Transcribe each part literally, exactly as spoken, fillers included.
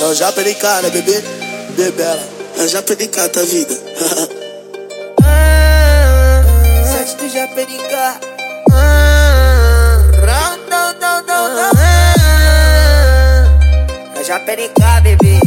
É o Japa de cara, bebê, bebela. É o Japa de cara, tá vida. Sete do Japa de cara. É o Japa de cara, bebê.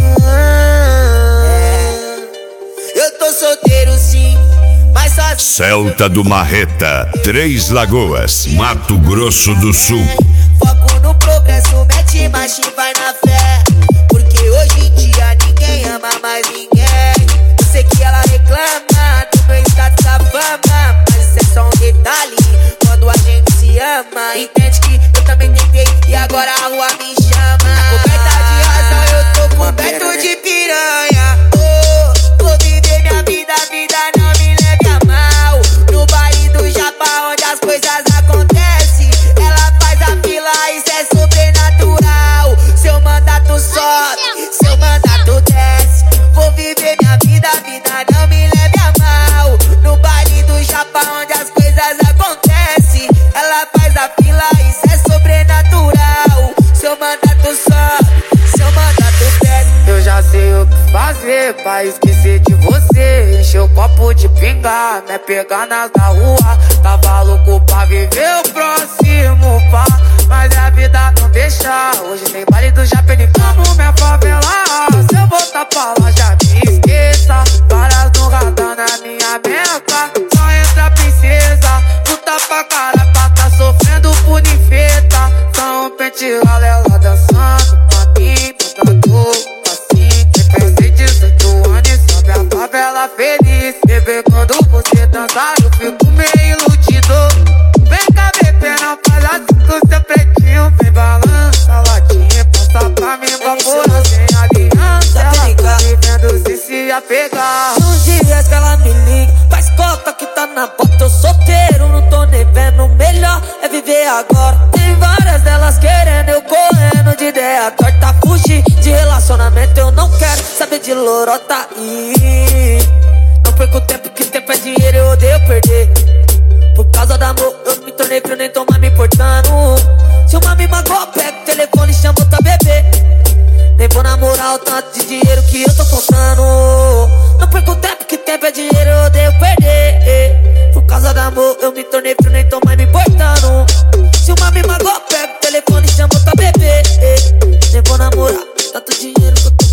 É. Eu tô solteiro sim, mas sozinho. Celta do Marreta, Três Lagoas, Mato Grosso do Sul. Foco no progresso, mete marcha e vai na fé. Porque hoje em dia ninguém ama mais ninguém. Eu sei que ela reclama do meu status da fama, mas isso é só um detalhe quando a gente se ama. Entende que eu também tentei e agora a rua me chama. Na coberta de razão eu tô coberto de piranha. Oh, vou viver minha vida, a vida não me leve a mal. No baile do Japa onde as coisas acontecem, ela faz a fila, isso é sobrenatural. Seu mandato sobe, seu mandato desce. Vou viver minha vida, a vida não me leve a mal. No baile do Japa onde as coisas acontecem, ela faz a fila, isso é sobrenatural. Seu mandato sobe, seu mandato desce. Eu já sei o que fazer pra esquecer de você. Encher o copo de pinga, me pegar nas da rua. Tava louco pra viver o próximo pá, mas a vida não deixa. Hoje tem baile do Japenicano, minha favela. Se eu voltar pra lá já me esqueça. Várias no radar na minha meta. Só entra princesa, luta pra caraca, tá sofrendo por ninfeta. Só um pente rala, ela dançando pra mim, botador assim. Tem dezoito anos e sobe a favela feliz. Bebê, quando você dançar eu fico meio iludido. Vem cá, bebê, não faz assim com seu pretinho. Vem balança, latinha, passa pra mim, vapora sem aliança. Ela tá vivendo se se apegar. Um dia que ela me liga, faz cota que tá na bota. Eu solteiro, não tô nem vendo. Melhor é viver agora. Tem várias delas querendo, eu correndo de ideia torta. Fugir de relacionamento, eu não quero saber de lorota. E não perco tempo, que tempo é dinheiro, eu odeio perder. Por causa do amor, eu me tornei frio, nem tô mais me importando. Se uma me magoa, pega o telefone e chama outra bebê. Nem vou namorar o tanto de dinheiro que eu tô contando. Não perco tempo, que tempo é dinheiro, eu odeio perder. Por causa do amor, eu me tornei frio, nem tô mais me importando. Se uma me magoa, pega o telefone e chama outra bebê. Nem vou namorar tanto dinheiro que eu tô.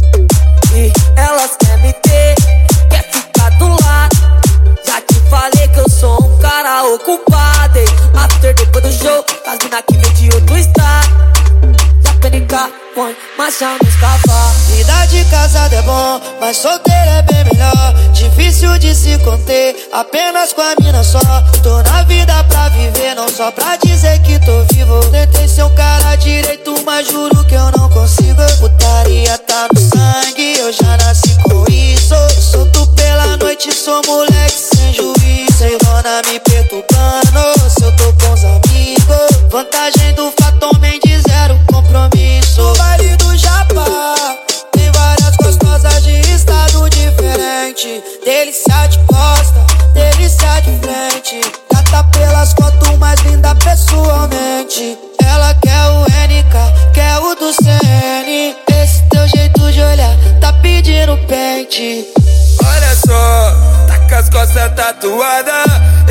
E elas querem me ter, quer ficar do lado. Já te falei que eu sou um cara ocupado. After depois do show, as mina que vem de outro estado. Já penica, põe marcha nos cavalos. Vida de casado é bom, mas solteiro é bem melhor. Difícil de se conter, apenas com a mina só. Tô na vida pra viver, não só pra dizer que tô vivo. Tentei ser um cara direito, mas juro que eu não consigo. Putaria tá no sangue, eu já nasci com isso. Solto pela noite, sou moleque sem juízo. Sem dona me perturbando, se eu tô com os amigos. Vantagem do Fatom Mendes, zero compromisso. No baile do Japa tem várias gostosas de estado diferente. Delícia de costa, delícia de frente. Gata pelas fotos, mais linda pessoalmente. Ela quer o N K, quer o do C N. Esse teu jeito de olhar tá pedindo pente. Olha só, tá com as costas tatuadas,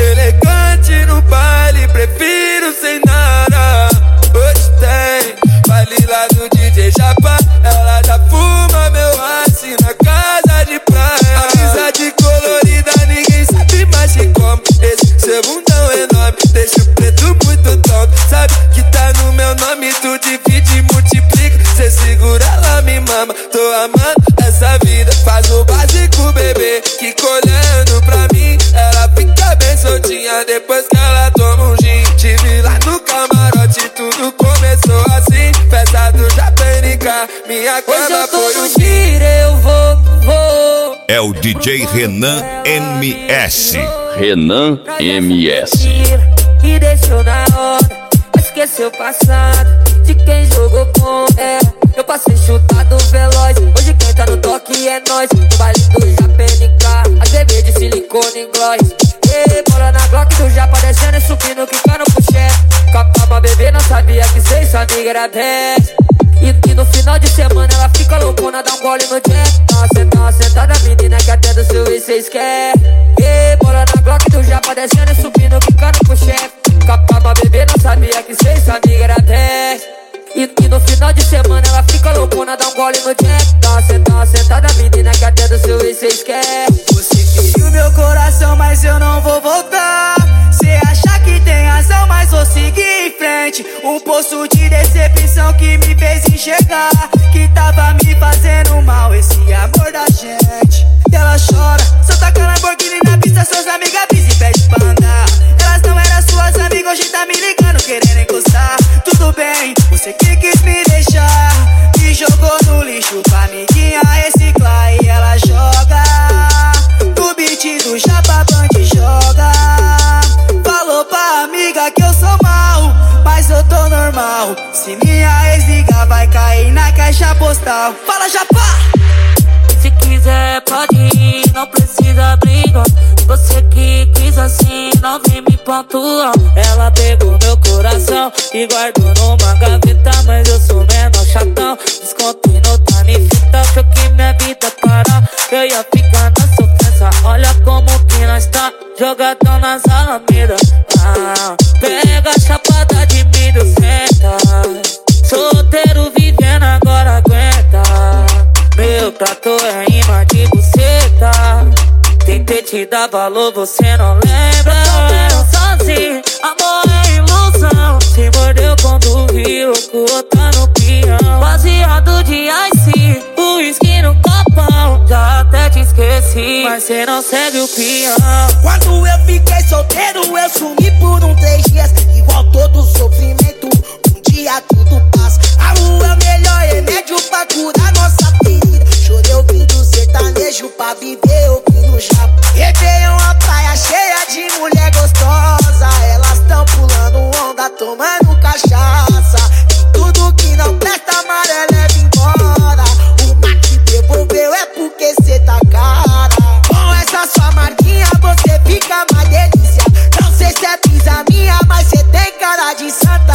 elegante no baile, prefiro sem nada. Hoje tem baile lá do D J Japa, ela já fuma meu ice na casa de praia. Amizade colorida, ninguém sabe mais que como. Esse seu bundão enorme, deixa o preto muito top. Sabe que tá no meu nome, tu divide e multiplica. Cê segura lá, me mama, tô amando essa vida. Faz o básico, bebê, que colhendo pra mim. Ela fica bem soltinha depois que ela toma um gin. Tive lá no camarote, tudo começou assim. Festa do Japenica, minha cama foi um gin. Eu vou, vou. É o D J Renan M S. Renan M S. Que deixou na hora, esqueceu o passado de quem jogou com ela. Eu passei chutado veloz, hoje quem tá no toque é nós. No baile do Japenica, as bebês de silicone em gloss. Ei, bola na Glock do Japa descendo e subindo, quicando pro chefe. Capava bebê, não sabia que cê e sua amiga era dez. E, e no final de semana ela fica loucona loucona, dá um gole no jack. Tá sentada, sentada, menina que até do seu ex cês quer. E bola na Glock, tu já padecendo e subindo, quicando pro chefe. Capa pra beber, não sabia que cês amiga era dez. E, e no final de semana ela fica loucona, dá um gole no jack. Tá sentada, sentada, menina que até do seu ex cês quer. Você feriu meu coração, mas eu não vou voltar. Cê acha que tem razão, mas vou seguir em frente. Um poço de decepção que me fez enxergar que tava me fazendo mal esse amor da gente. E ela chora, só taca Lamborghini na pista, suas amigas pisam e pede pra andar. Elas não eram suas amigas, hoje tá me ligando, querendo encostar. Tudo bem, você que quis me deixar, me jogou no lixo pra amiguinha reciclar. E ela joga no beat do Japa Band, joga. Falou pra amiga que eu sou mal, mas eu tô normal. Se minha ex ligar, vai cair na caixa postal. Fala, Japa! Se quiser pode ir, não precisa brigar. Você que quis assim, não vem me pontuar. Ela pegou meu coração e guardou numa gaveta, mas eu sou menor chatão. Descontei no Tanifita, achou que minha vida parar, eu ia ficar na sofrência. Olha como que nós tá, jogadão nas alamedas. Ah, pega a chapada de milho, senta. Solteiro vivendo, agora aguenta. Meu trato é imã de buceta. Tentei te dar valor, você não lembra. Eu tô sozinho, amor é ilusão. Se mordeu quando viu que o outro tá no peão. Baseado de ice, o whisky no copão. Já até te esqueci, mas cê não segue o peão. Quando eu fiquei solteiro, eu sumi por um três dias. Igual todo sofrimento, um dia tudo passa. A rua é o melhor remédio pra curar nossa ferida. Chorei ouvindo sertanejo pra viver ouvindo japa. Réveillon, a praia cheia de mulher gostosa. Elas tão pulando onda, tomando cachaça. E tudo que não presta, amarelo leva embora. Uma que devolveu é porque cê tá cara. Com essa sua marquinha você fica mais delícia. Não sei se é brisa minha, mas cê tem cara de santa.